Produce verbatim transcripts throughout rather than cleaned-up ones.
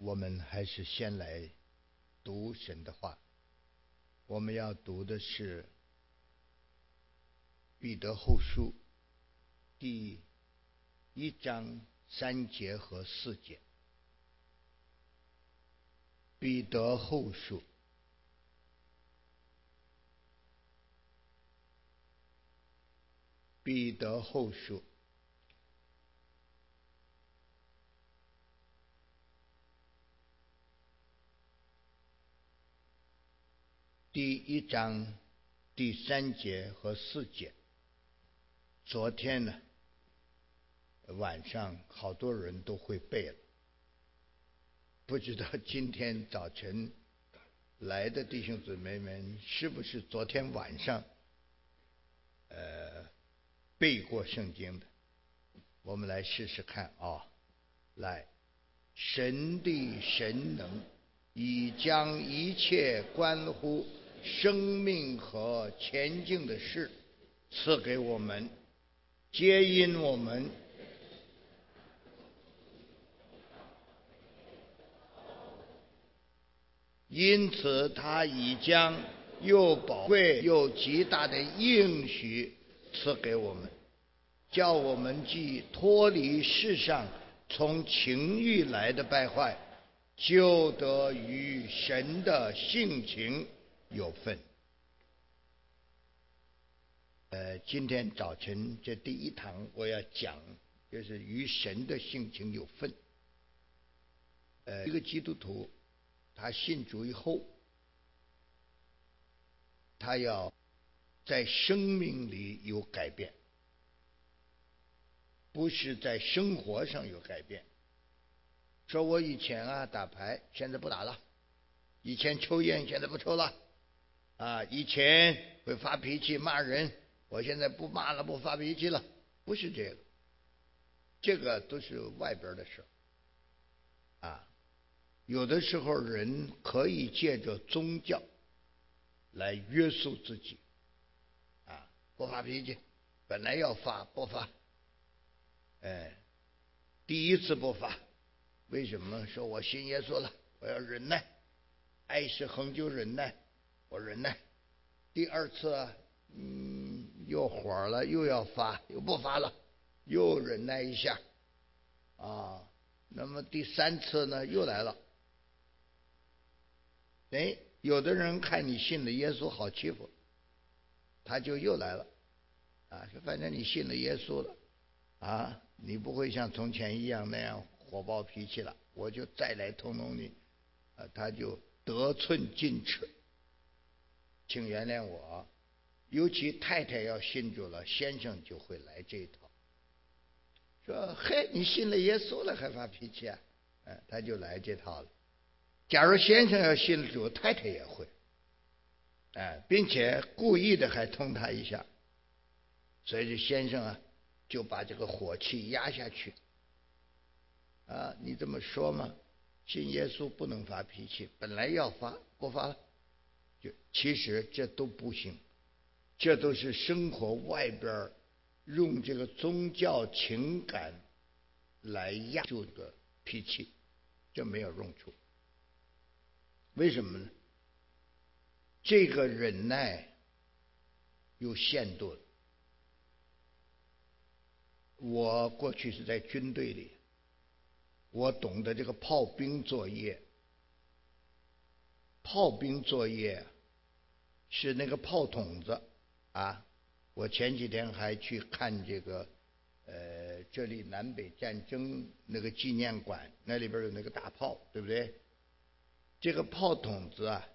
我们还是先来读神的话。我们要读的是彼得后书第一章三节和四节。彼得后书彼得后书第一章第三节和四节。昨天呢晚上好多人都会背了，不知道今天早晨来的弟兄姊妹们是不是昨天晚上呃背过圣经的？我们来试试看啊！来，神的神能已将一切关乎生命和前进的事赐给我们，皆因我们因此他已将又宝贵又极大的应许赐给我们，叫我们既脱离世上从情欲来的败坏，就得与神的性情有份。呃，今天早晨这第一堂我要讲，就是与神的性情有份。呃，一个基督徒他信主以后，他要在生命里有改变，不是在生活上有改变。说我以前啊打牌，现在不打了；以前抽烟，现在不抽了；啊，以前会发脾气骂人，我现在不骂了，不发脾气了。不是这个，这个都是外边的事啊。有的时候人可以借着宗教来约束自己啊，不发脾气，本来要发不发，哎，第一次不发，为什么？说我信耶稣了，我要忍耐，爱是恒久忍耐，我忍耐。第二次啊，嗯，又火了，又要发，又不发了，又忍耐一下啊。那么第三次呢，又来了。哎，有的人看你信了耶稣好欺负，他就又来了啊，说反正你信了耶稣了啊，你不会像从前一样那样火爆脾气了，我就再来通通你啊，他就得寸进尺。请原谅我，尤其太太要信主了，先生就会来这一套，说嘿，你信了耶稣了还发脾气啊？嗯，他就来这套了。假如先生要信了主，太太也会，哎，并且故意的还通他一下，所以这先生啊就把这个火气压下去啊。你这么说嘛，信耶稣不能发脾气，本来要发不发了，就其实这都不行，这都是生活外边用这个宗教情感来压住的脾气，这没有用处。为什么呢？这个忍耐有限度的。我过去是在军队里，我懂得这个炮兵作业。炮兵作业是那个炮筒子啊，我前几天还去看这个呃，这里南北战争那个纪念馆，那里边有那个大炮，对不对？这个炮筒子啊，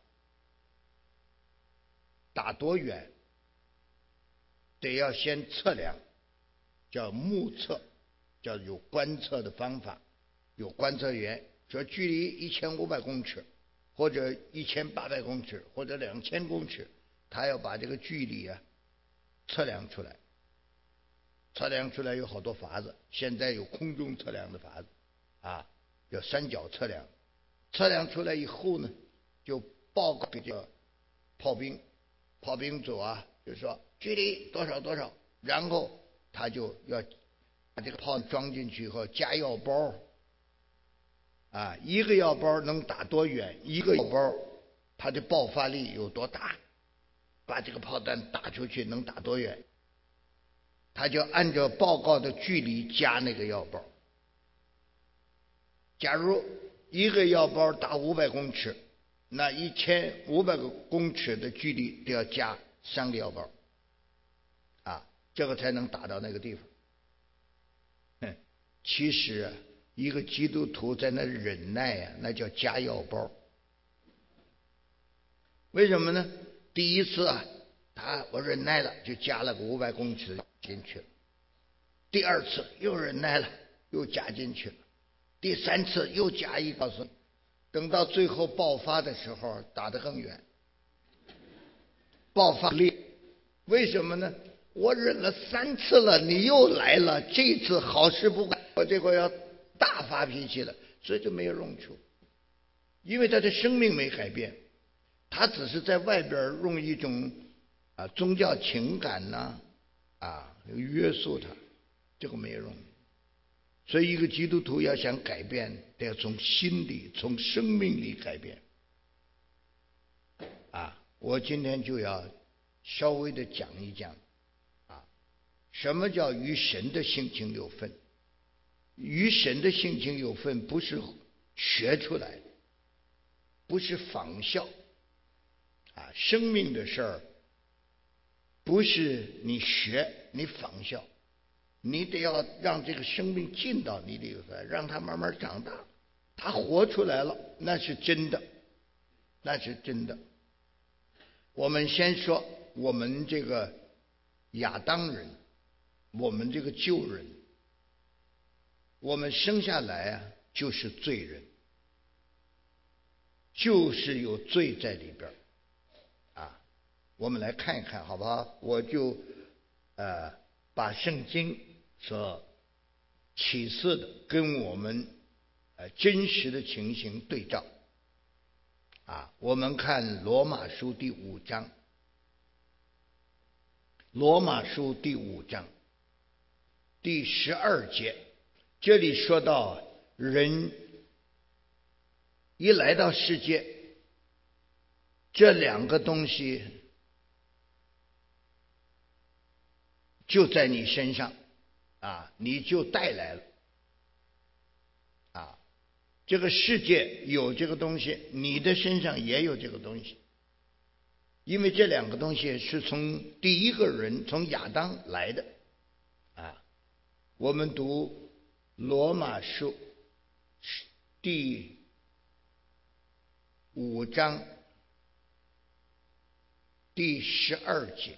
打多远得要先测量，叫目测，叫有观测的方法，有观测员说距离一千五百公尺或者一千八百公尺或者两千公尺，他要把这个距离啊测量出来。测量出来有好多法子，现在有空中测量的法子啊，叫三角测量。测量出来以后呢，就报告给这个炮兵，炮兵组啊就说距离多少多少，然后他就要把这个炮装进去以后加药包啊，一个药包能打多远，一个药包它的爆发力有多大，把这个炮弹打出去能打多远，他就按照报告的距离加那个药包。假如一个药包打五百公尺，那一千五百个公尺的距离都要加三个药包，啊，这个才能打到那个地方。哼，其实啊，一个基督徒在那忍耐啊，那叫加药包。为什么呢？第一次啊，他我忍耐了，就加了个五百公尺进去了。第二次又忍耐了，又加进去了。第三次又加一告诉你，等到最后爆发的时候，打得更远，爆发力。为什么呢？我忍了三次了，你又来了，这次好事不干，我这回要大发脾气了，所以就没有用处。因为他的生命没改变，他只是在外边用一种啊宗教情感呐 啊, 啊约束他，这个没有用。所以一个基督徒要想改变，得要从心里从生命里改变。啊，我今天就要稍微的讲一讲啊，什么叫与神的性情有份。与神的性情有份不是学出来的，不是仿效啊，生命的事儿不是你学你仿效，你得要让这个生命进到你里头，让它慢慢长大，它活出来了，那是真的，那是真的。我们先说我们这个亚当人，我们这个旧人，我们生下来啊就是罪人，就是有罪在里边啊。我们来看一看好不好？我就呃把圣经所启示的跟我们呃真实的情形对照啊。我们看罗马书第五章，罗马书第五章第十二节，这里说到人一来到世界，这两个东西就在你身上啊，你就带来了啊。这个世界有这个东西，你的身上也有这个东西，因为这两个东西是从第一个人从亚当来的啊。我们读罗马书第五章第十二节，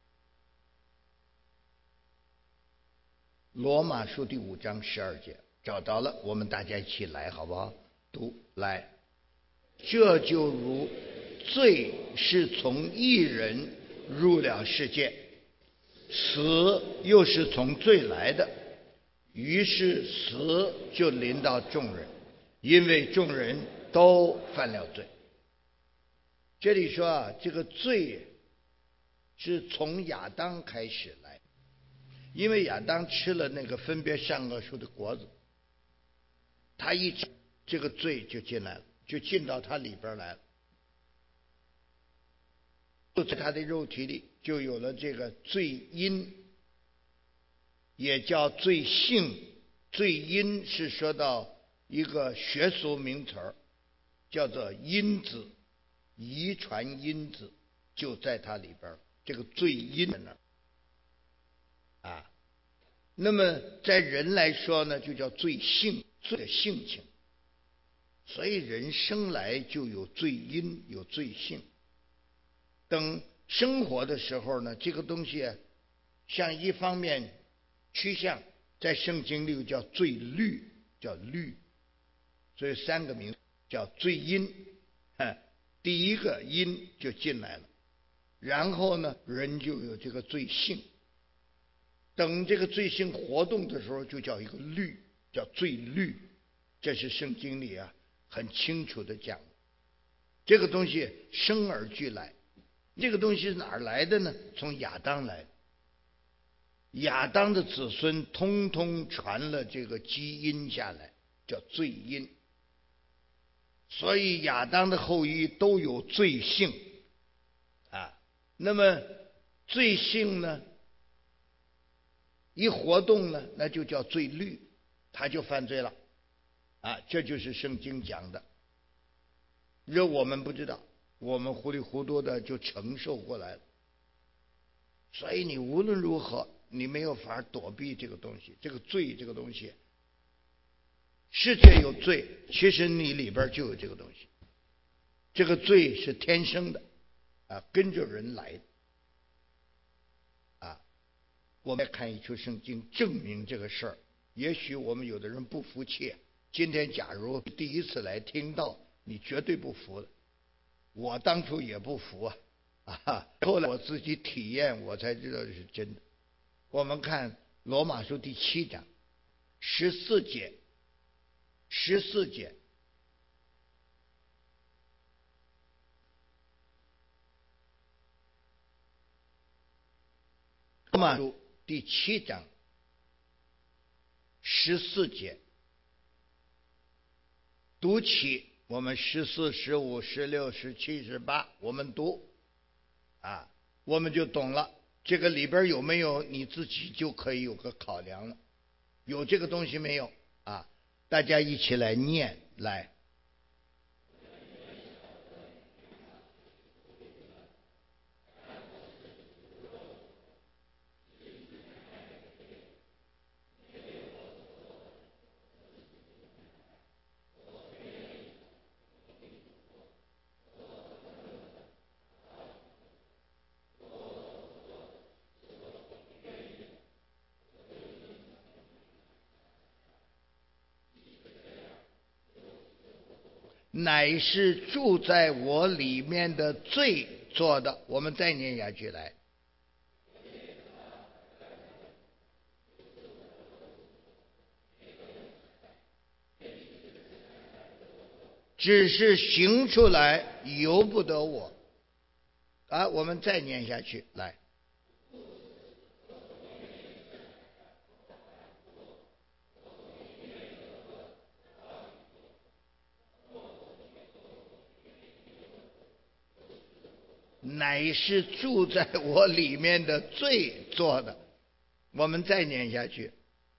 罗马书第五章十二节，找到了，我们大家一起来好不好？读来，这就如罪是从一人入了世界，死又是从罪来的，于是死就临到众人，因为众人都犯了罪。这里说啊，这个罪是从亚当开始来，因为亚当吃了那个分别善恶树的果子，他一吃这个罪就进来了，就进到他里边来了，就在他的肉体里就有了这个罪因，也叫罪性。罪因是说到一个学术名词儿，叫做因子，遗传因子就在它里边，这个罪因在那儿啊。那么在人来说呢，就叫罪性，罪的性情。所以人生来就有罪因，有罪性。等生活的时候呢，这个东西向一方面趋向，在圣经里叫罪律，叫律。所以三个名叫罪因，第一个因就进来了，然后呢，人就有这个罪性。等这个罪性活动的时候，就叫一个律，叫罪律。这是圣经里啊很清楚的讲，这个东西生而俱来。这个东西是哪儿来的呢？从亚当来的。亚当的子孙通通传了这个基因下来，叫罪因。 所以亚当的后裔都有罪性啊。那么罪性呢，一活动呢，那就叫罪律，他就犯罪了啊。这就是圣经讲的。这我们不知道，我们糊里糊涂的就承受过来了。所以你无论如何，你没有法躲避这个东西，这个罪这个东西。世界有罪，其实你里边就有这个东西。这个罪是天生的啊，跟着人来的啊。我们看一出圣经证明这个事儿。也许我们有的人不服气，今天假如第一次来听到，你绝对不服的。我当初也不服啊啊！后来我自己体验，我才知道这是真的。我们看罗马书第七章十四节。十四节，罗马书第七章十四节，读起，我们十四、十五、十六、十七、十八，我们读啊，我们就懂了。这个里边有没有你自己就可以有个考量了。有这个东西没有啊？大家一起来念来。乃是住在我里面的罪做的。我们再念下去来。只是行出来由不得我啊！我们再念下去来。乃是住在我里面的罪做的。我们再念下去。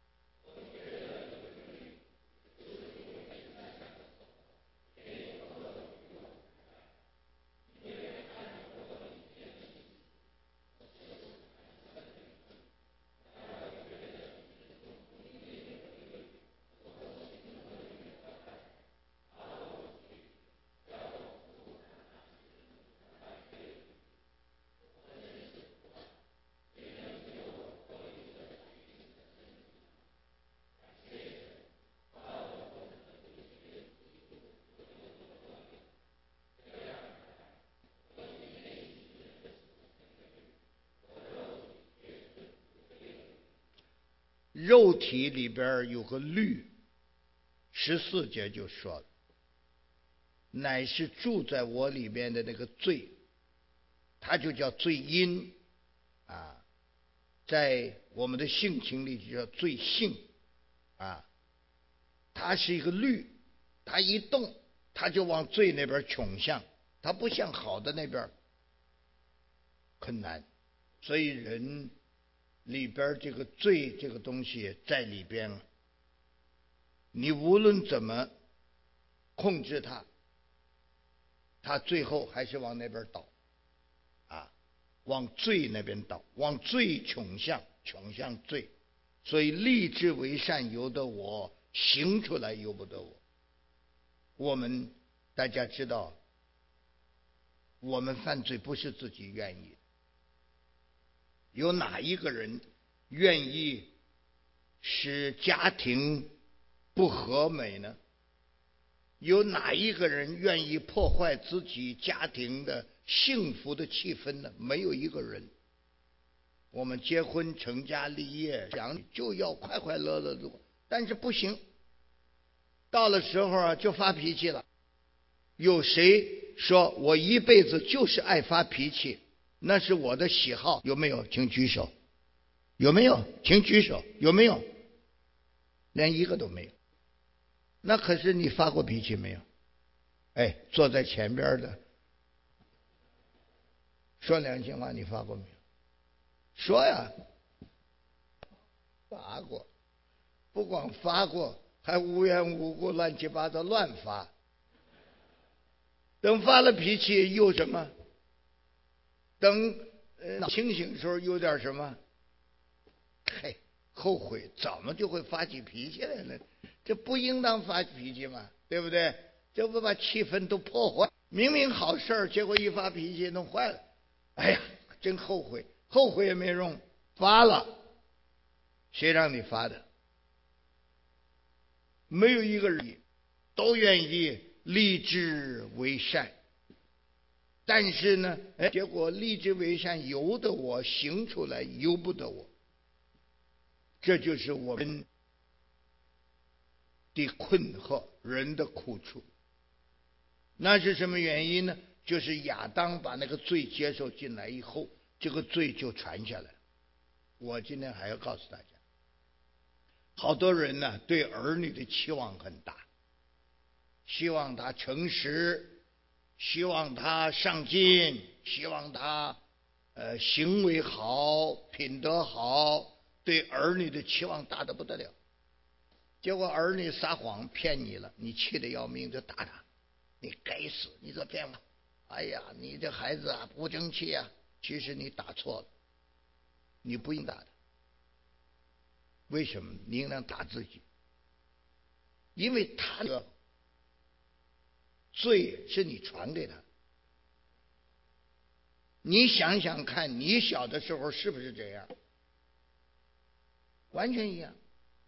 肉体里边有个律，十四节就说了，乃是住在我里面的那个罪，它就叫罪因啊，在我们的性情里就叫罪性啊，它是一个律，它一动，它就往罪那边倾向，它不像好的那边困难，所以人里边这个罪这个东西在里边，你无论怎么控制它，它最后还是往那边倒啊，往罪那边倒，往罪倾向，倾向罪。所以立志为善由得我，行出来由不得我。我们大家知道，我们犯罪不是自己愿意的。有哪一个人愿意使家庭不和美呢？有哪一个人愿意破坏自己家庭的幸福的气氛呢？没有一个人。我们结婚成家立业想就要快快乐乐的，但是不行，到了时候啊就发脾气了。有谁说我一辈子就是爱发脾气，那是我的喜好？有没有？请举手。有没有？请举手。有没有？连一个都没有。那可是你发过脾气没有？ 哎，坐在前边的，说良心话，你发过没有？说呀，发过，不光发过，还无缘无故乱七八糟乱发。等发了脾气又什么？等呃清醒的时候有点什么？嘿，后悔，怎么就会发起脾气来了？这不应当发脾气嘛，对不对？这不把气氛都破坏？明明好事儿，结果一发脾气弄坏了。哎呀，真后悔，后悔也没用，发了，谁让你发的？没有一个人都愿意立志为善，但是呢，哎，结果立志为善由得我行出来，由不得我。这就是我们的困惑，人的苦处。那是什么原因呢？就是亚当把那个罪接受进来以后，这个罪就传下来。我今天还要告诉大家，好多人呢对儿女的期望很大，希望他诚实，希望他上进，希望他呃行为好，品德好，对儿女的期望大得不得了。结果儿女撒谎骗你了，你气得要命就打他，你该死，你这骗我！哎呀，你这孩子啊不争气啊！其实你打错了，你不应打他。为什么？你应当打自己，因为他的罪是你传给他。你想想看，你小的时候是不是这样？完全一样。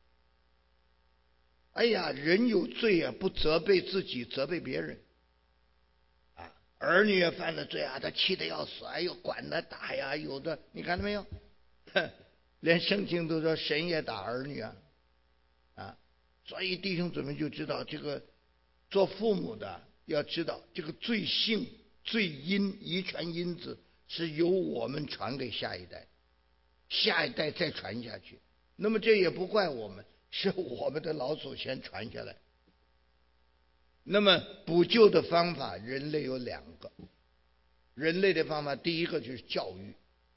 哎呀，人有罪啊，不责备自己，责备别人。啊，儿女也犯了罪啊，他气得要死，哎呦，管他打呀，有的你看到没有？哼，连圣经都说神也打儿女啊，啊，所以弟兄姊妹就知道，这个做父母的要知道，这个罪性、罪因、遗传因子是由我们传给下一代，下一代再传下去。那么这也不怪我们，是我们的老祖先传下来。那么补救的方法，人类有两个。人类的方法，第一个就是教育。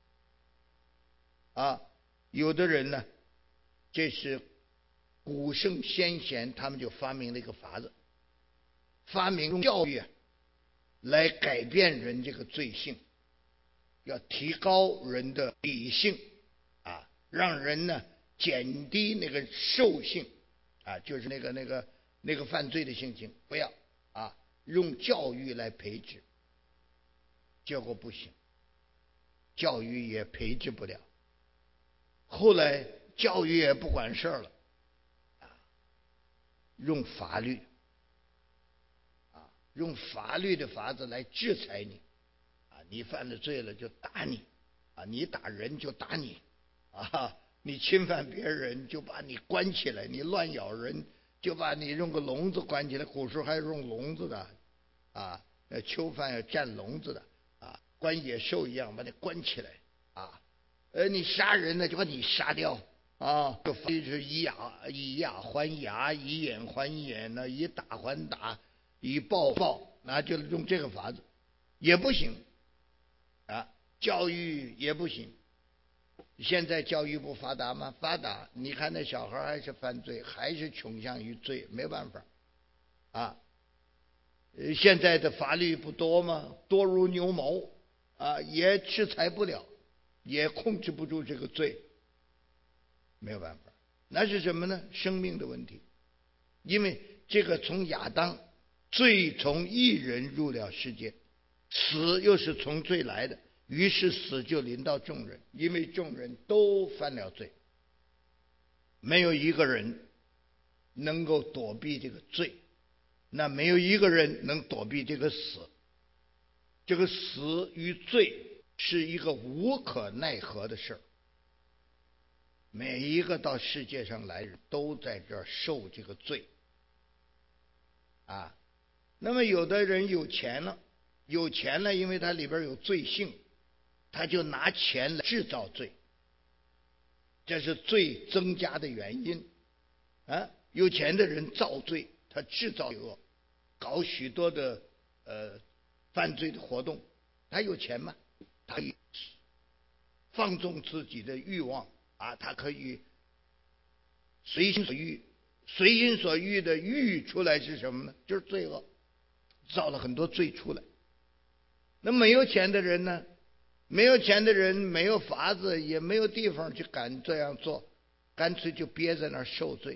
啊，有的人呢，这是古圣先贤，他们就发明了一个法子，发明用教育来改变人这个罪性，要提高人的理性啊，让人呢减低那个兽性啊，就是那个那个那个犯罪的性情，不要啊，用教育来培植，结果不行，教育也培植不了。后来教育也不管事了，啊，用法律，啊，用法律的法子来制裁你，啊，你犯了罪了就打你，啊，你打人就打你，啊，你侵犯别人就把你关起来，你乱咬人就把你用个笼子关起来，古时候还用笼子的，啊，囚犯要站笼子的，啊，关野兽一样把你关起来，啊。呃，你杀人呢，就把你杀掉啊！就是以牙以牙还牙，以眼还眼呢，以打还打，以暴暴，那就用这个法子，也不行啊！教育也不行。现在教育不发达吗？发达。你看那小孩还是犯罪，还是倾向于罪，没办法啊。现在的法律不多吗？多如牛毛啊，也制裁不了。也控制不住这个罪，没有办法，那是什么呢？生命的问题。因为这个从亚当，罪从一人入了世界，死又是从罪来的，于是死就临到众人，因为众人都犯了罪，没有一个人能够躲避这个罪，那没有一个人能躲避这个死。这个死与罪是一个无可奈何的事儿，每一个到世界上来人都在这儿受这个罪啊。那么有的人有钱了，有钱了，因为他里边有罪性，他就拿钱来制造罪，这是罪增加的原因啊。有钱的人造罪，他制造恶， 搞许多的呃犯罪的活动，他有钱嘛，他可以放纵自己的欲望啊，他可以随心所欲，随心所欲的欲出来是什么呢？就是罪恶，造了很多罪出来。那没有钱的人呢？没有钱的人没有法子，也没有地方去敢这样做，干脆就憋在那儿受罪。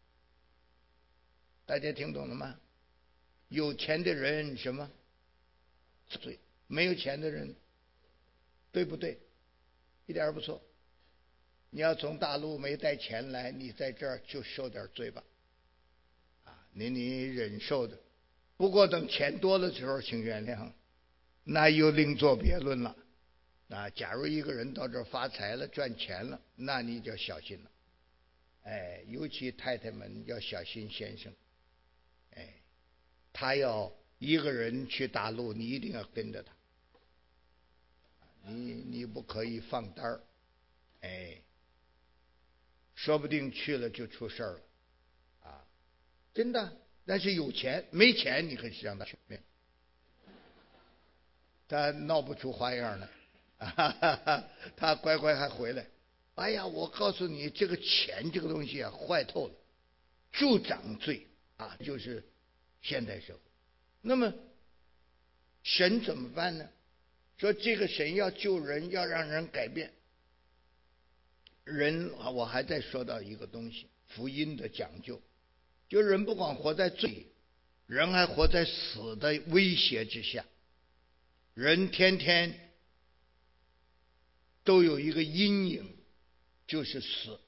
大家听懂了吗？有钱的人什么罪？没有钱的人，对不对？一点不错。你要从大陆没带钱来，你在这儿就受点罪吧，啊，你你忍受的。不过等钱多的时候，请原谅，那又另作别论了。啊，假如一个人到这儿发财了、赚钱了，那你就要小心了。哎，尤其太太们要小心先生。哎，他要一个人去大陆，你一定要跟着他，你你不可以放单儿。哎，说不定去了就出事儿了，啊，真的。但是有钱没钱，你可以让他去，他闹不出花样来。啊、他乖乖还回来。哎呀，我告诉你，这个钱这个东西啊，坏透了，助长罪啊，就是现代社会。那么神怎么办呢？说这个神要救人，要让人改变人啊。我还在说到一个东西，福音的讲究，就人不光活在罪，人还活在死的威胁之下。人天天都有一个阴影，就是死。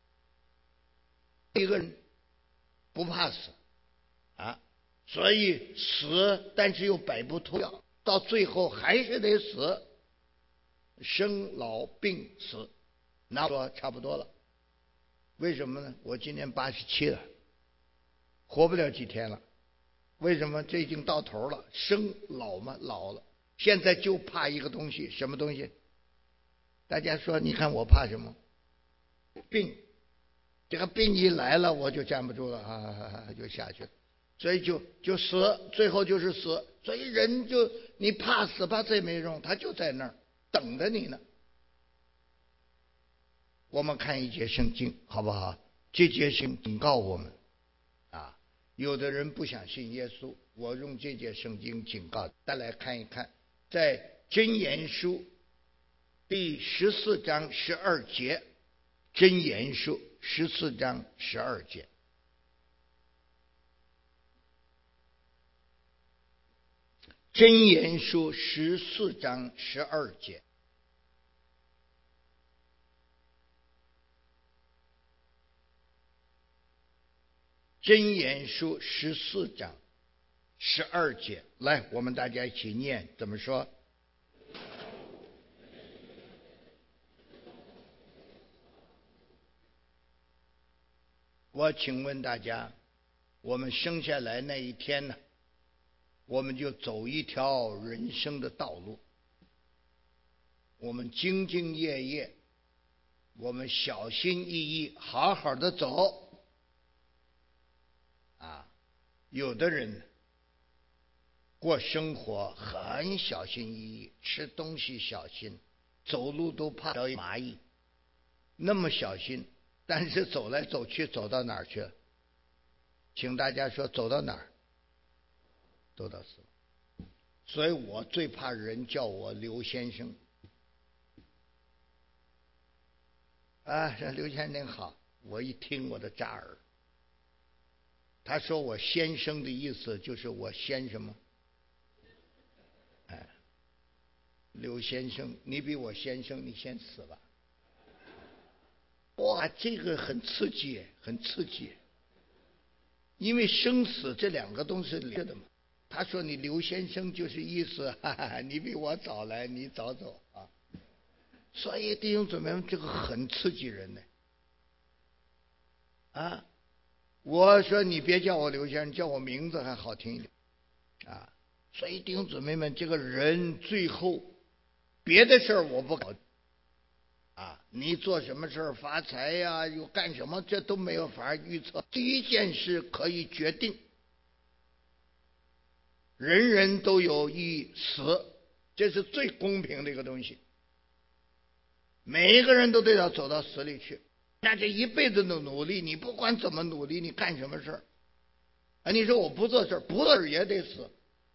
一个人不怕死啊，所以死，但是又摆不脱，到最后还是得死。生老病死，那说差不多了。为什么呢？我今年八十七了，活不了几天了。为什么？这已经到头了，生老嘛，老了。现在就怕一个东西，什么东西？大家说，你看我怕什么？病。这个病一来了，我就站不住了啊，就下去了。所以就就死，最后就是死。所以人就你怕死怕这没用，他就在那儿等着你呢。我们看一节圣经好不好？这节圣警告我们啊，有的人不想信耶稣，我用这节圣经警告。再来看一看，在箴言书第十四章十二节，箴言书十四章十二节。箴言书十四章十二节。箴言书十四章十二节，来，我们大家一起念，怎么说？我请问大家，我们生下来那一天呢，我们就走一条人生的道路，我们兢兢业业，我们小心翼翼，好好的走啊。有的人过生活很小心翼翼，吃东西小心，走路都怕蚂蚁，那么小心，但是走来走去走到哪儿去了？请大家说走到哪儿？走到死。所以我最怕人叫我刘先生啊，这刘先生好，我一听我的扎耳。他说我先生的意思就是我先什么？哎，刘先生，你比我先生，你先死吧。哇，这个很刺激，很刺激。因为生死这两个东西是连着的嘛。他说你刘先生就是意思，哈哈，你比我早来，你早走啊。所以弟兄姊妹们，这个很刺激人呢。啊，我说你别叫我刘先生，叫我名字还好听一点啊。所以弟兄姊妹们，这个人最后别的事儿我不搞啊，你做什么事儿发财呀，又干什么，这都没有法预测。第一件事可以决定， 人人都有一死，这是最公平的一个东西。每一个人都得要走到死里去。那这一辈子的努力，你不管怎么努力，你干什么事儿啊？你说我不做事儿，不做事儿也得死。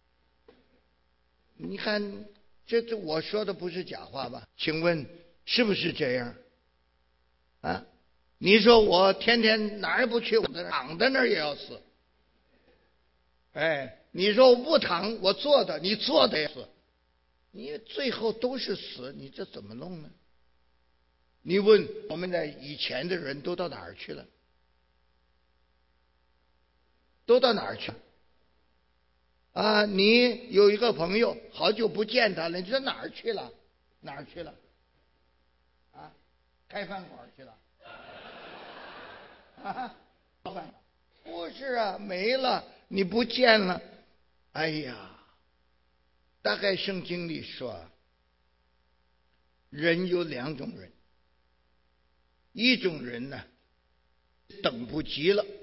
你看，这这我说的不是假话吧？请问是不是这样？啊？你说我天天哪儿也不去，我在那躺在那儿也要死。哎，你说我不躺，我坐着，你坐着也死。你最后都是死，你这怎么弄呢？你问我们的以前的人都到哪儿去了？都到哪儿去了？啊，你有一个朋友，好久不见他了，你说哪儿去了？哪儿去了？啊，开饭馆去了？啊，老板，不是啊，没了，你不见了。哎呀，大概圣经里说，人有两种人，一种人呢，等不及了。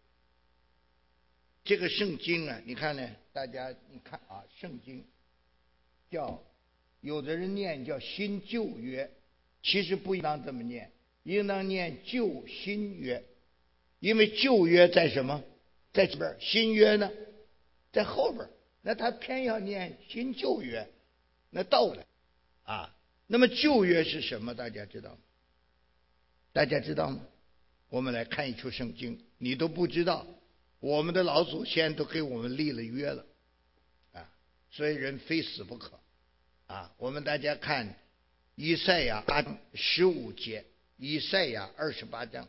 这个圣经啊，你看呢？大家你看啊，圣经叫有的人念叫新旧约，其实不应当这么念，应当念旧新约，因为旧约在什么？在这边，新约呢在后边，那他偏要念新旧约，那倒过来啊。那么旧约是什么？大家知道吗？大家知道吗？我们来看一出圣经，你都不知道。我们的老祖先都给我们立了约了啊，所以人非死不可啊。我们大家看以赛亚八十五节，以赛亚二十八章，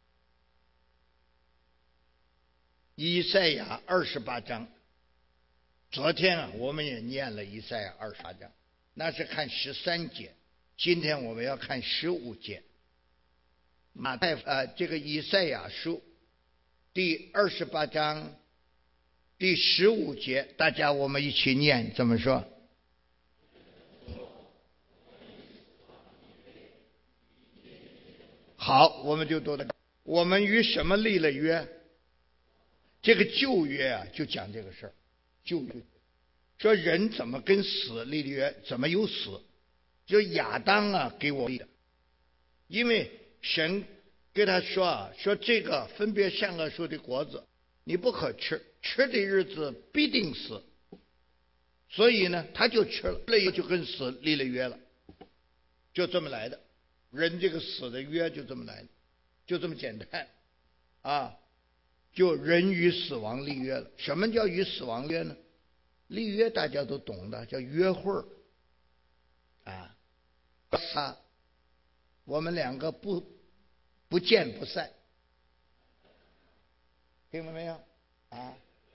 以赛亚二十八章。昨天啊，我们也念了以赛亚二十八章，那是看十三节。今天我们要看十五节。马太呃，这个以赛亚书第二十八章第十五节，大家我们一起念，怎么说？好，我们就读了。我们与什么立了约？这个旧约啊，就讲这个事儿。旧约说人怎么跟死立的约，怎么有死？就亚当啊给我立的，因为神跟他说啊，说这个分别善恶树的果子你不可吃，吃的日子必定死。所以呢，他就吃了，那就跟死立了约了，就这么来的。人这个死的约就这么来的，就这么简单啊！就人与死亡立约了。什么叫与死亡约呢？立约大家都懂的，叫约会儿啊啊！我们两个不不见不散，听到没有啊？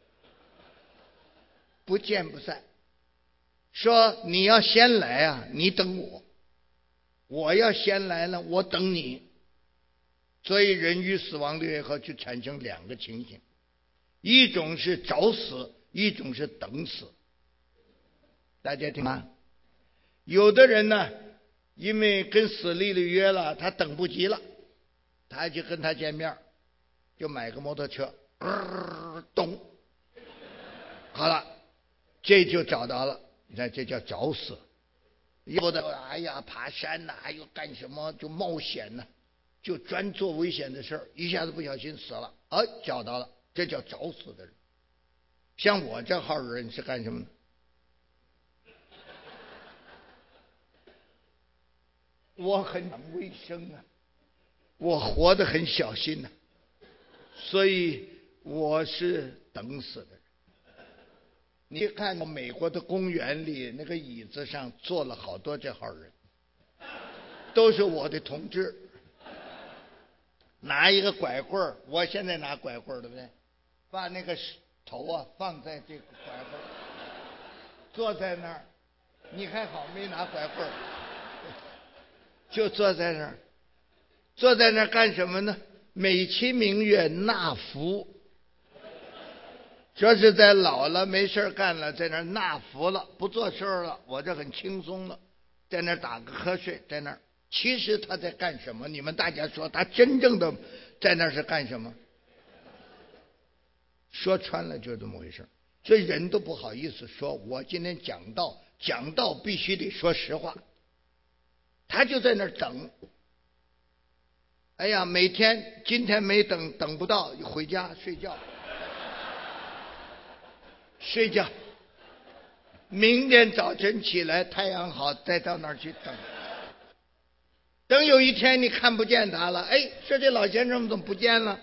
不见不散。说你要先来啊，你等我；我要先来了，我等你。所以人与死亡立约后就产生两个情形，一种是找死，一种是等死。大家听吗？有的人呢，因为跟死立了约了，他等不及了，他就跟他见面，就买个摩托车，呃、咚，好了，这就找到了。你看，这叫找死。有的哎呀，爬山呐、啊，还有干什么就冒险呢、啊，就专做危险的事儿，一下子不小心死了，哎，找到了，这叫找死的人。像我这号人是干什么呢？我很卫生啊，我活得很小心呐、啊，所以我是等死的人。你看美国的公园里那个椅子上坐了好多这号人，都是我的同志，拿一个拐棍儿，我现在拿拐棍儿，对不对？把那个头啊放在这个拐棍儿，坐在那儿，你还好没拿拐棍儿，就坐在那儿，坐在那儿干什么呢？美其名曰纳福。说是在老了没事干了，在那儿纳福了，不做事了，我这很轻松了，在那儿打个瞌睡，在那儿。其实他在干什么？你们大家说，他真正的在那儿是干什么？说穿了就是这么回事。 所以人都不好意思说，我今天讲道，讲道必须得说实话。他就在那儿等。哎呀，每天今天没等，等不到，回家睡觉，睡觉。明天早晨起来，太阳好，再到那儿去等。等有一天你看不见他了，哎，说这老先生怎么不见了？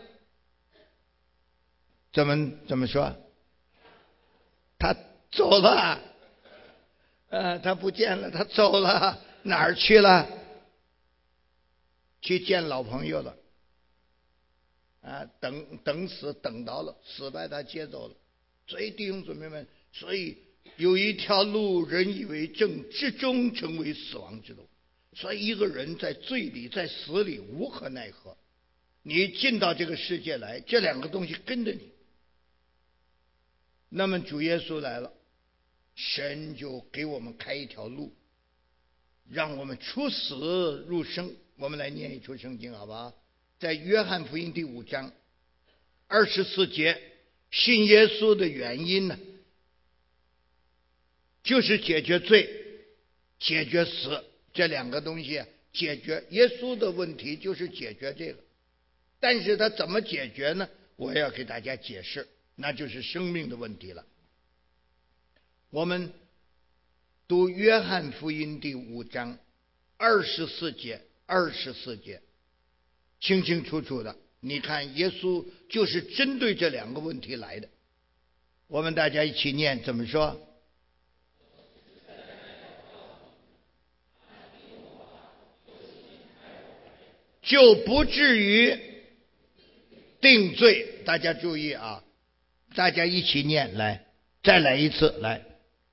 怎么怎么说？他走了，呃，他不见了，他走了，哪儿去了？去见老朋友了。啊，等等死，等到了，死把他接走了。所以弟兄姊妹们，所以有一条路，人以为正，至终成为死亡之路。所以一个人在罪里，在死里无可奈何。你进到这个世界来，这两个东西跟着你。那么主耶稣来了，神就给我们开一条路，让我们出死入生。我们来念一处圣经好不好？在约翰福音第五章二十四节，信耶稣的原因呢，就是解决罪，解决死，这两个东西解决。耶稣的问题就是解决这个，但是他怎么解决呢？我要给大家解释，那就是生命的问题了。我们读约翰福音第五章二十四节，二十四节清清楚楚的，你看耶稣就是针对这两个问题来的。我们大家一起念，怎么说？就不至于定罪。大家注意啊，大家一起念，来，再来一次，来。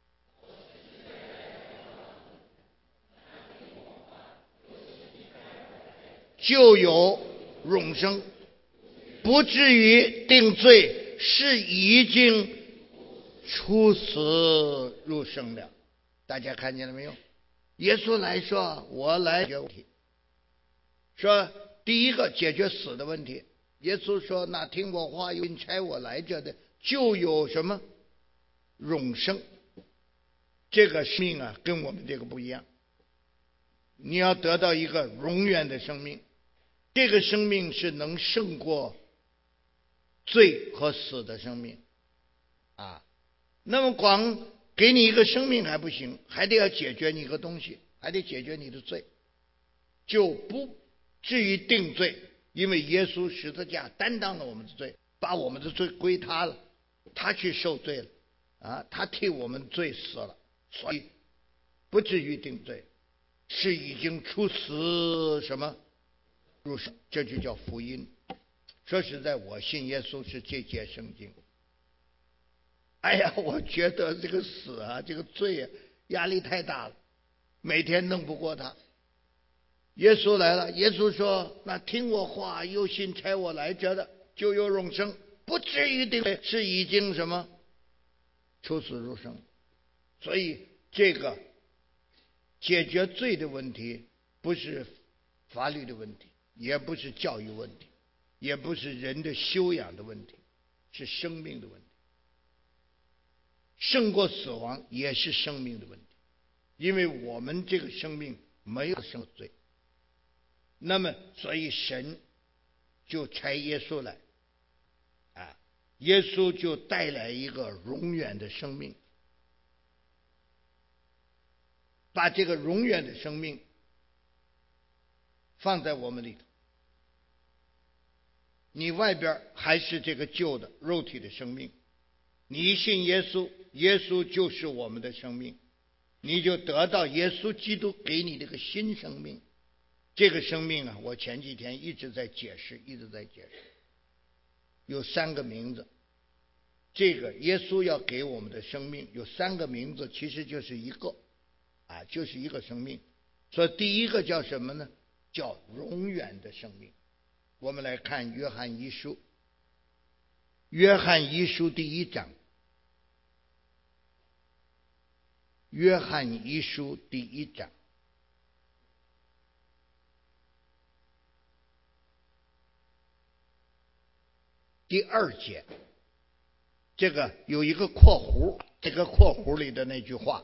就有永生，不至于定罪，是已经出死入生了。大家看见了没有？耶稣来说，我来解决问题。说第一个解决死的问题。耶稣说，那听我话又差我来者的，就有什么永生。这个生命啊，跟我们这个不一样。你要得到一个永远的生命，这个生命是能胜过罪和死的生命啊。那么光给你一个生命还不行，还得要解决你一个东西，还得解决你的罪，就不至于定罪。因为耶稣十字架担当了我们的罪，把我们的罪归他了，他去受罪了啊，他替我们罪死了，所以不至于定罪，是已经出死什么入生，这就叫福音。说实在，我信耶稣是这节圣经。哎呀，我觉得这个死啊，这个罪啊，压力太大了，每天弄不过他。耶稣来了，耶稣说，那听我话又信差我来者的，就有永生，不至于定罪，是已经什么出死入生。所以这个解决罪的问题，不是法律的问题，也不是教育问题，也不是人的修养的问题，是生命的问题。胜过死亡也是生命的问题，因为我们这个生命没有生罪。那么所以神就差耶稣来啊，耶稣就带来一个永远的生命，把这个永远的生命放在我们里头。你外边还是这个旧的肉体的生命，你一信耶稣，耶稣就是我们的生命，你就得到耶稣基督给你这个新生命。这个生命啊，我前几天一直在解释，一直在解释，有三个名字。这个耶稣要给我们的生命有三个名字，其实就是一个啊，就是一个生命。所以第一个叫什么呢？叫永远的生命。我们来看约翰一书，约翰一书第一章，约翰一书第一章第二节， 这个有一个括弧，这个括弧里的那句话，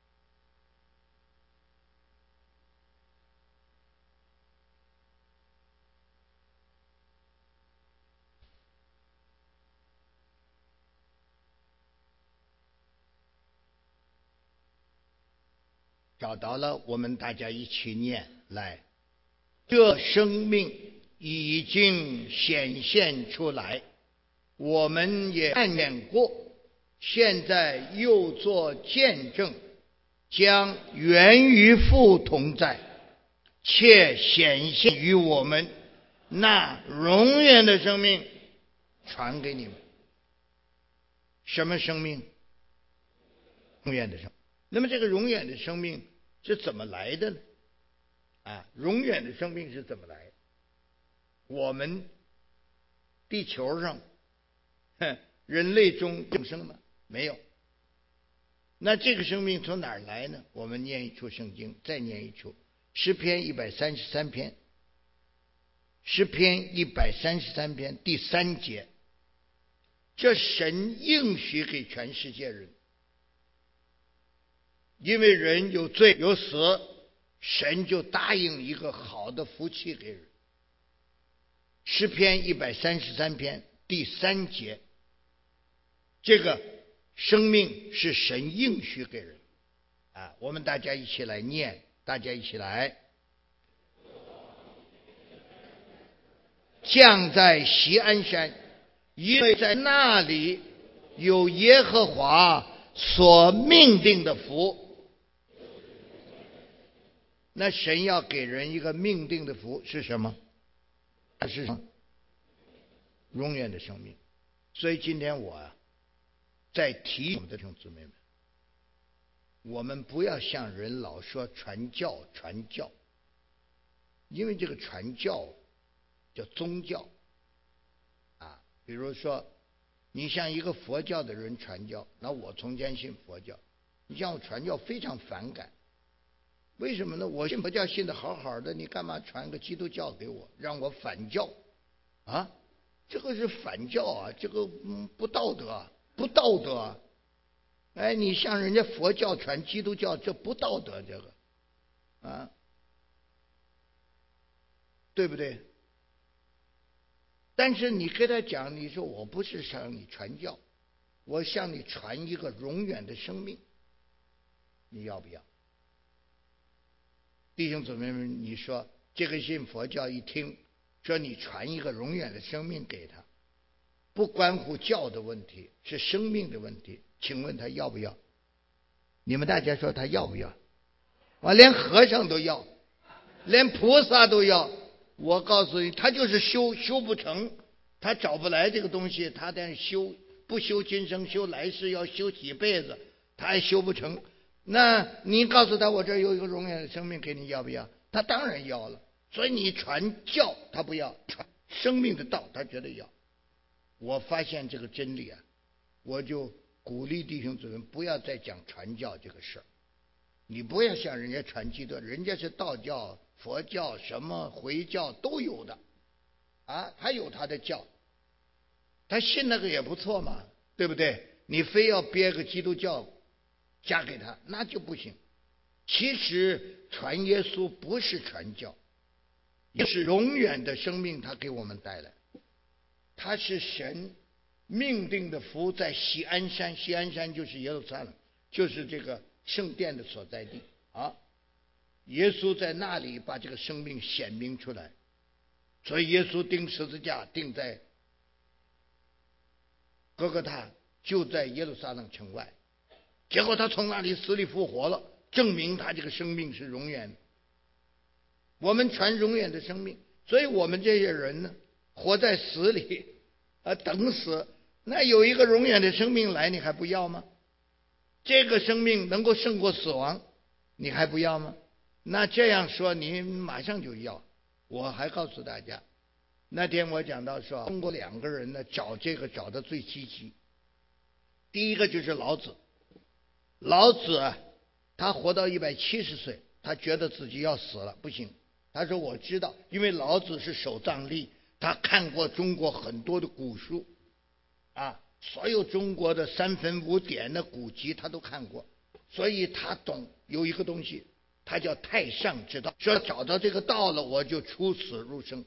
找到了，我们大家一起念来。这生命已经显现出来，我们也看见过，现在又做见证，将源于父同在，且显现于我们那永远的生命传给你们。什么生命？永远的生命。那么这个永远的生命是怎么来的呢？啊，永远的生命是怎么来的？我们地球上人类中永生吗？没有。那这个生命从哪儿来呢？我们念一处圣经，再念一处诗篇一百三十三篇，诗篇一百三十三篇第三节，这神应许给全世界人，因为人有罪有死，神就答应一个好的福气给人。诗篇一百三十三篇第三节，这个生命是神应许给人啊！我们大家一起来念，大家一起来。降在锡安山，因为在那里有耶和华所命定的福。那神要给人一个命定的福是什么？是什么？永远的生命。所以今天我啊，在提我们的弟兄姊妹们，我们不要向人老说传教传教，因为这个传教叫宗教啊。比如说你向一个佛教的人传教，那我从前信佛教，你向我传教非常反感。为什么呢？我信佛教信得好好的，你干嘛传个基督教给我，让我反教啊？这个是反教啊，这个嗯不道德啊，不道德啊！哎，你向人家佛教传基督教，这不道德，这个啊，对不对？但是你跟他讲，你说我不是向你传教，我向你传一个永远的生命，你要不要？弟兄姊妹们，你说这个信佛教一听说你传一个永远的生命给他，不关乎教的问题，是生命的问题，请问他要不要？你们大家说他要不要？啊，连和尚都要，连菩萨都要。我告诉你，他就是修修不成，他找不来这个东西，他在修，不修今生修来世，要修几辈子，他还修不成。那你告诉他，我这有一个永远的生命给你，要不要？他当然要了。所以你传教他不要，传生命的道他觉得要。我发现这个真理啊，我就鼓励弟兄姊妹不要再讲传教这个事儿。你不要向人家传基督，人家是道教、佛教、什么回教都有的啊，他有他的教，他信那个也不错嘛，对不对？你非要编个基督教加给他，那就不行。其实传耶稣不是传教，也是永远的生命，他给我们带来。他是神命定的福，在锡安山，锡安山就是耶路撒冷，就是这个圣殿的所在地啊。耶稣在那里把这个生命显明出来，所以耶稣钉十字架钉在哥哥他，就在耶路撒冷城外。结果他从那里死里复活了，证明他这个生命是永远的。我们传永远的生命，所以我们这些人呢，活在死里啊，等死。那有一个永远的生命来，你还不要吗？这个生命能够胜过死亡，你还不要吗？那这样说，你马上就要。我还告诉大家，那天我讲到说，中国两个人呢，找这个找得最积极。第一个就是老子。老子啊，他活到一百七十岁，他觉得自己要死了，不行。他说我知道，因为老子是守藏历，他看过中国很多的古书啊， 所有中国的三坟五典的古籍他都看过，所以他懂有一个东西，他叫太上之道，说找到这个道了，我就出死入生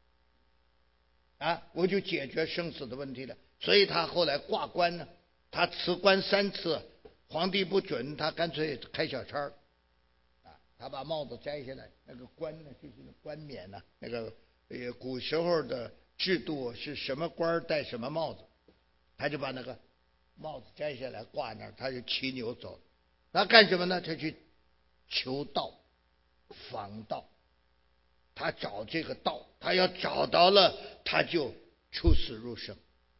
啊，我就解决生死的问题了。所以他后来挂冠呢，他辞官三次，皇帝不准，他干脆开小差儿啊，他把帽子摘下来，那个冠呢就是冠冕呢、啊，那个呃古时候的制度是什么官戴什么帽子，他就把那个帽子摘下来挂那儿，他就骑牛走了。他干什么呢？他去求道访道，他找这个道，他要找到了他就出死入生，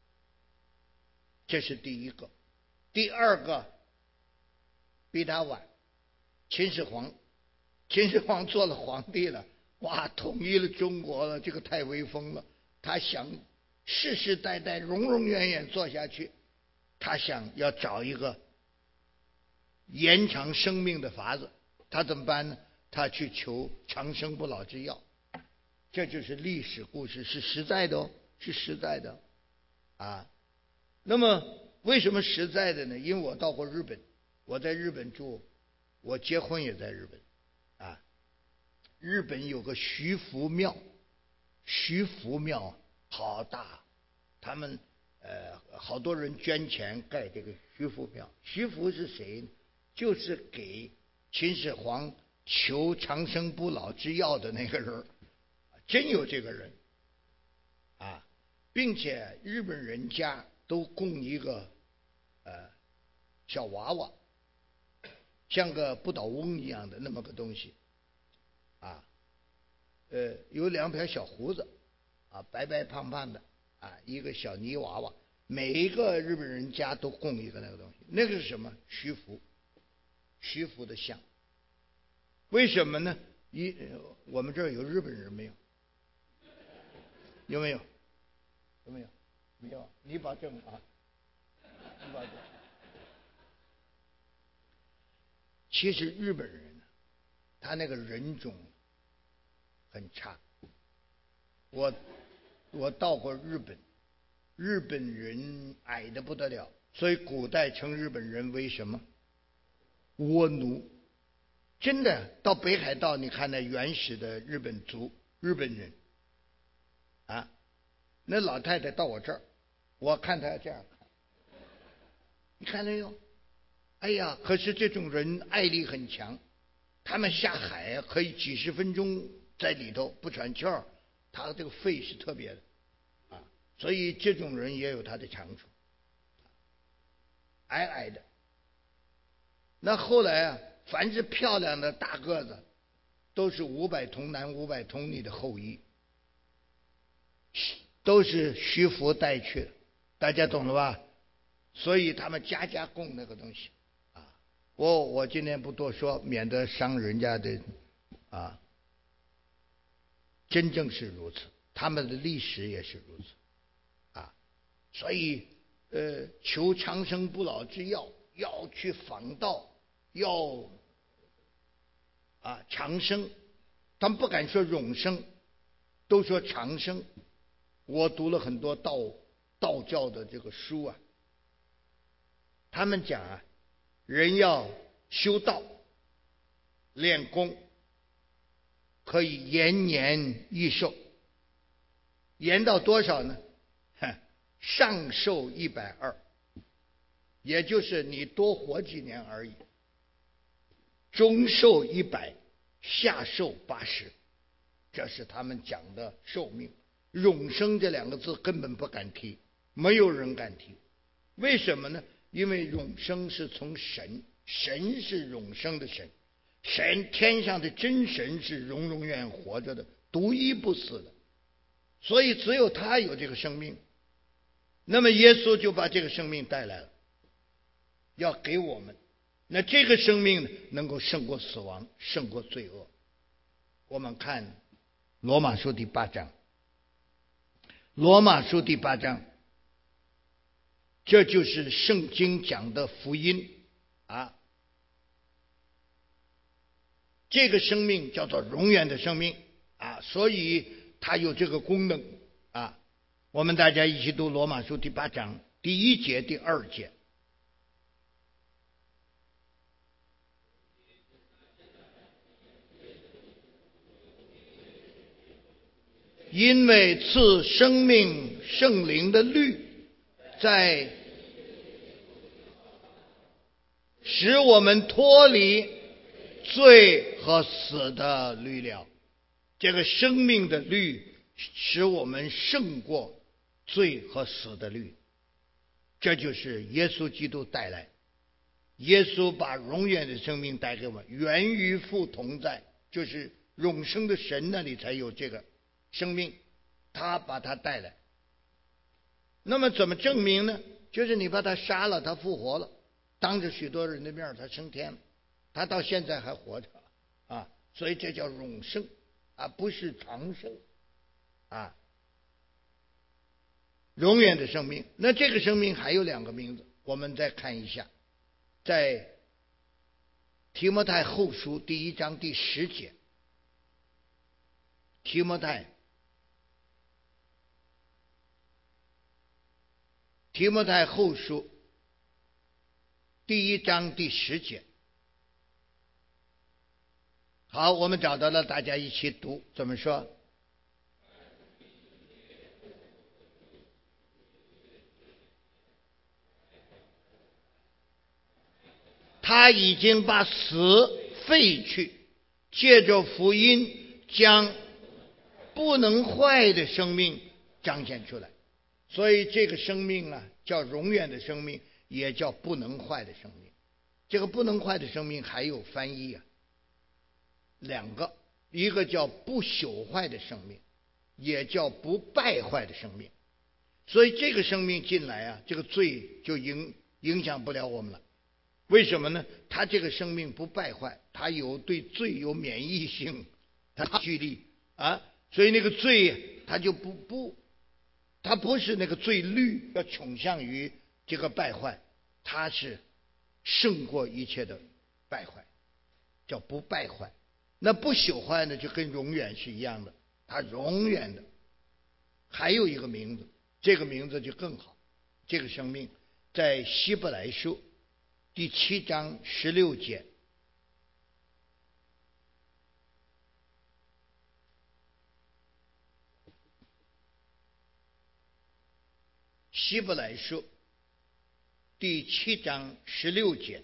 这是第一个。第二个比他晚，秦始皇，秦始皇做了皇帝了，哇，统一了中国了，这个太威风了。他想世世代代永永远远做下去，他想要找一个延长生命的法子，他怎么办呢？他去求长生不老之药。这就是历史故事，是实在的哦，是实在的啊。那么为什么实在的呢？因为我到过日本，我在日本住，我结婚也在日本啊。日本有个徐福庙，徐福庙好大，他们呃好多人捐钱盖这个徐福庙。徐福是谁呢？就是给秦始皇求长生不老之药的那个人，真有这个人啊，并且日本人家都供一个呃小娃娃，像个不倒翁一样的那么个东西啊，呃有两撇小胡子啊，白白胖胖的啊，一个小泥娃娃，每一个日本人家都供一个那个东西，那个是什么？徐福，徐福的像。为什么呢？一我们这儿有日本人没有？有没有？有没有？没有，你保证啊？你保证。其实日本人呢，他那个人种很差。我我到过日本，日本人矮得不得了，所以古代称日本人为什么？倭奴。真的，到北海道你看那原始的日本族日本人啊，那老太太到我这儿，我看她这样看，你看没有？哎呀，可是这种人爱力很强，他们下海可以几十分钟在里头不喘气儿，他这个肺是特别的啊，所以这种人也有他的长处，矮矮的。那后来啊，凡是漂亮的大个子，都是五百童男五百童女的后裔，都是徐福带去的，大家懂了吧？所以他们家家供那个东西啊。我我今天不多说，免得伤人家的啊。真正是如此，他们的历史也是如此啊。所以呃，求长生不老之药，要去访道，要啊长生，他们不敢说永生，都说长生。我读了很多道道教的这个书啊，他们讲啊，人要修道练功，可以延年益寿，延到多少呢？上寿一百二，也就是你多活几年而已。中寿一百，下寿八十，这是他们讲的寿命。永生这两个字根本不敢提，没有人敢提。为什么呢？因为永生是从神，神是永生的神，神天上的真神是永永远远活着的，独一不死的，所以只有他有这个生命。那么耶稣就把这个生命带来了，要给我们。那这个生命呢，能够胜过死亡，胜过罪恶。我们看罗马书第八章，罗马书第八章，这就是圣经讲的福音啊。这个生命叫做永远的生命啊，所以它有这个功能啊。我们大家一起读罗马书第八章第一节、第二节。因为赐生命圣灵的律，在使我们脱离罪和死的律了。这个生命的律使我们胜过罪和死的律，这就是耶稣基督带来。耶稣把永远的生命带给我们，原与父同在，就是永生的神那里才有这个生命，他把他带来。那么怎么证明呢？就是你把他杀了，他复活了，当着许多人的面他升天了，他到现在还活着啊，所以这叫永生啊，不是长生啊，永远的生命。那这个生命还有两个名字，我们再看一下，在提摩太后书第一章第十节，提摩太提摩太后书第一章第十节。好，我们找到了，大家一起读，怎么说？他已经把死废去，借着福音将不能坏的生命彰显出来。所以这个生命啊，叫永远的生命，也叫不能坏的生命。这个不能坏的生命还有翻译啊，两个，一个叫不朽坏的生命，也叫不败坏的生命。所以这个生命进来啊，这个罪就影影响不了我们了。为什么呢？他这个生命不败坏，他有对罪有免疫性，他距离啊，所以那个罪他就不不，他不是那个罪律要倾向于这个败坏，他是胜过一切的败坏，叫不败坏。那不朽坏呢，就跟永远是一样的，它永远的。还有一个名字，这个名字就更好，这个生命在希伯来书第七章十六节，希伯来书第七章十六节，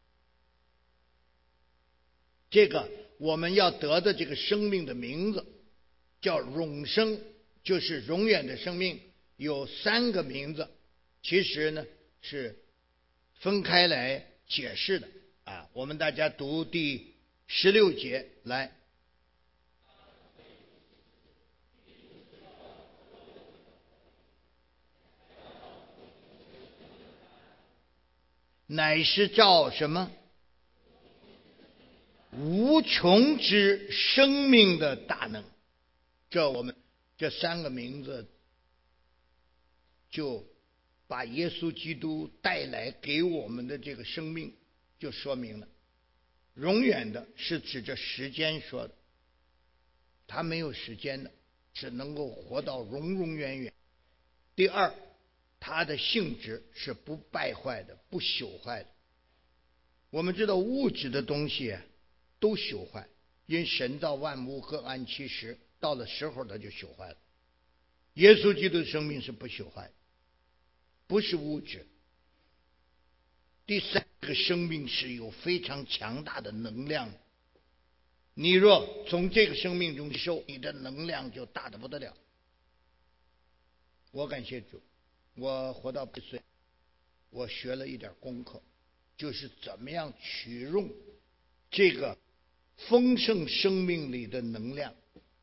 这个我们要得的这个生命的名字叫永生，就是永远的生命，有三个名字，其实呢是分开来解释的啊。我们大家读第十六节来。乃是照什么无穷之生命的大能。这我们这三个名字就把耶稣基督带来给我们的这个生命就说明了。永远的是指着时间说的，他没有时间的，只能够活到永永远远。第二，它的性质是不败坏的，不朽坏的。我们知道物质的东西都朽坏，因神造万物各按其时，到了时候它就朽坏了。耶稣基督的生命是不朽坏的，不是物质。第三，这个生命是有非常强大的能量，你若从这个生命中受，你的能量就大得不得了。我感谢主，我活到百岁，我学了一点功课，就是怎么样取用这个丰盛生命里的能量，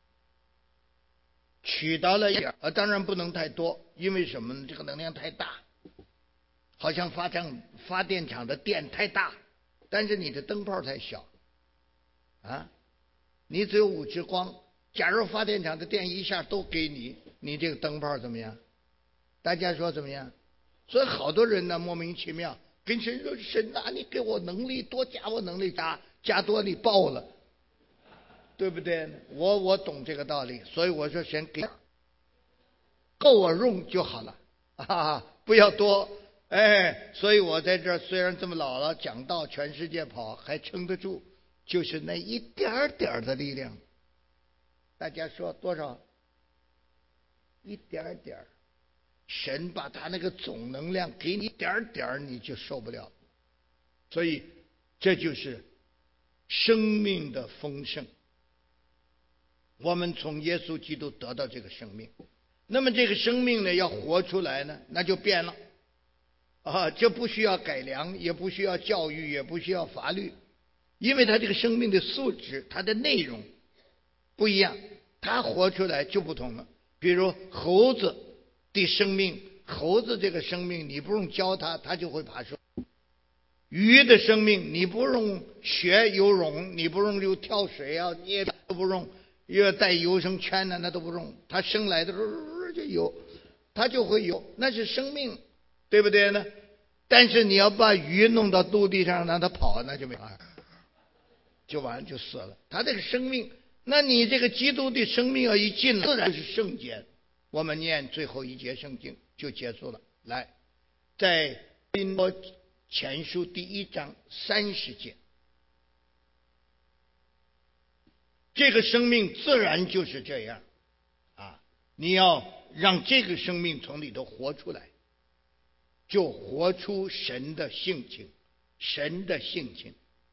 取到了一点，呃，当然不能太多，因为什么呢？这个能量太大，好像发电发电厂的电太大，但是你的灯泡太小啊，你只有五支光。假如发电厂的电一下都给你，你这个灯泡怎么样？大家说怎么样？所以好多人呢莫名其妙跟神说：“神啊，你给我能力多，加我能力，加加多你爆了，对不对？”我我懂这个道理，所以我说神给够我用就好了啊， 不要多。哎，所以我在这儿虽然这么老了，讲道全世界跑还撑得住，就是那一点点的力量。大家说多少？一点点。神把他那个总能量给你一点点，你就受不了。所以这就是生命的丰盛。我们从耶稣基督得到这个生命，那么这个生命呢，要活出来呢，那就变了啊！这不需要改良，也不需要教育，也不需要法律，因为他这个生命的素质，它的内容不一样，他活出来就不同了。比如猴子的生命，猴子这个生命你不用教它，它就会爬树。鱼的生命你不用学游泳，你不用就跳水啊，你也都不用，要带游绳圈呢，那都不用，它生来的时候就游，它就会游，那是生命，对不对呢？但是你要把鱼弄到陆地上让它跑，那就没办法，就完就死了。它这个生命，那你这个基督的生命要一进来，自然是圣洁。我们念最后一节圣经就结束了。来，在哥林多前书第一章三十节，这个生命自然就是这样啊！你要让这个生命从里头活出来，就活出神的性情，神的性情。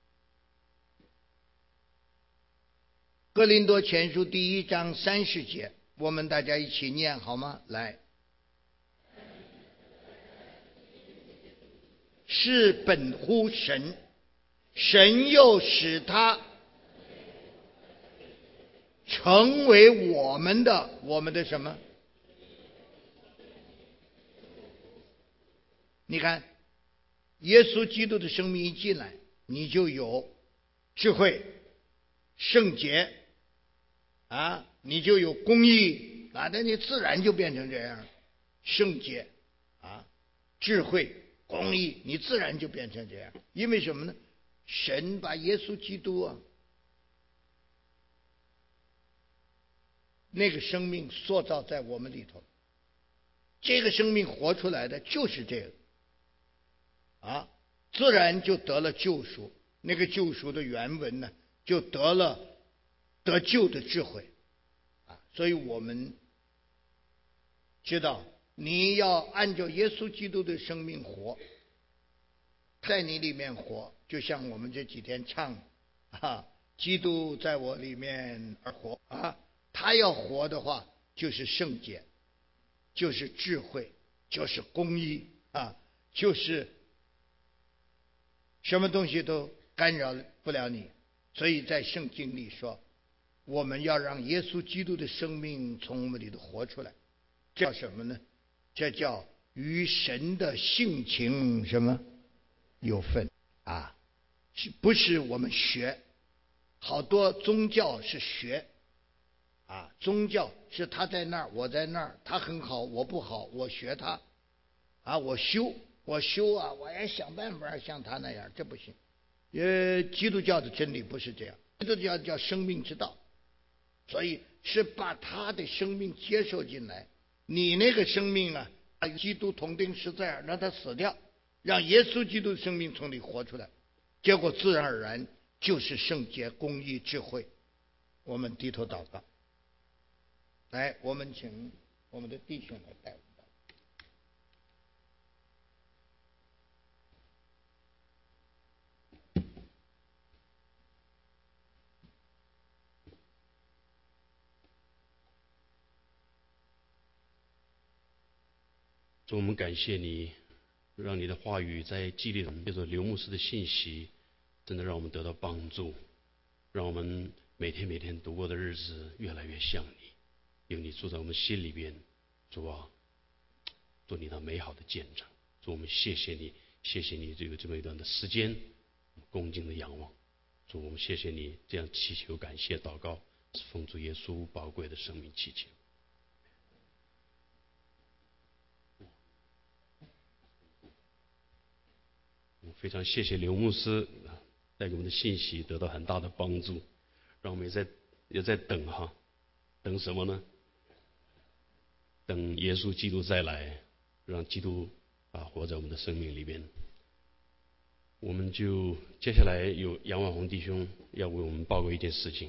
哥林多前书第一章三十节，我们大家一起念好吗？来，是本乎神，神又使他成为我们的，我们的什么？你看，耶稣基督的生命一进来，你就有智慧、圣洁啊，你就有公义啊，那你自然就变成这样，圣洁啊，智慧、公义，你自然就变成这样。因为什么呢？神把耶稣基督啊那个生命塑造在我们里头，这个生命活出来的就是这个啊，自然就得了救赎。那个救赎的原文呢，就得了得救的智慧啊。所以我们知道，你要按照耶稣基督的生命活，在你里面活，就像我们这几天唱啊，基督在我里面而活啊。他要活的话，就是圣洁，就是智慧，就是公义啊，就是什么东西都干扰不了你。所以在圣经里说，我们要让耶稣基督的生命从我们里头活出来，这叫什么呢？这叫与神的性情什么有份啊？是不是我们学？好多宗教是学啊，宗教是他在那儿，我在那儿，他很好，我不好，我学他啊，我修，我修啊，我也想办法像他那样，这不行。呃，基督教的真理不是这样，基督教叫生命之道，所以是把他的生命接受进来，你那个生命啊，与基督同钉十字架，让他死掉，让耶稣基督的生命从你活出来，结果自然而然就是圣洁、公义、智慧。我们低头祷告。来，我们请我们的弟兄来带我们祷告。 主，我们感谢你，让你的话语在激励我们，借着刘牧师的信息，真的让我们得到帮助，让我们每天每天度过的日子越来越像你。有你住在我们心里边，主啊，做你那美好的见证。主，我们谢谢你，谢谢你这个这么一段的时间，恭敬的仰望。主，我们谢谢你这样祈求、感谢、祷告，是奉主耶稣宝贵的生命祈求。非常谢谢刘牧师带给我们的信息，得到很大的帮助，让我们也在也在等哈，等什么呢？等耶稣基督再来，让基督啊活在我们的生命里边。我们就接下来有杨万红弟兄要为我们报告一件事情。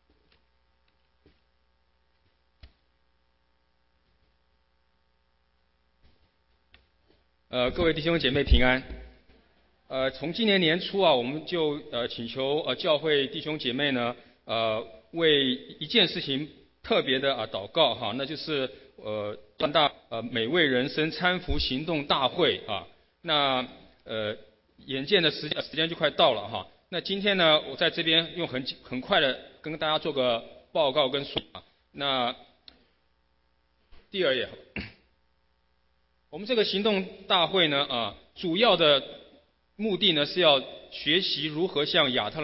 呃，各位弟兄姐妹平安。呃，从今年年初啊，我们就呃请求呃教会弟兄姐妹呢，呃为一件事情特别的啊祷告哈，那就是呃壮大呃美味人生搀扶行动大会啊。那呃眼见的时间时间就快到了哈。那今天呢，我在这边用很很快的跟大家做个报告跟说啊。那第二页。我们这个行动大会呢，啊，主要的目的呢是要学习如何向亚特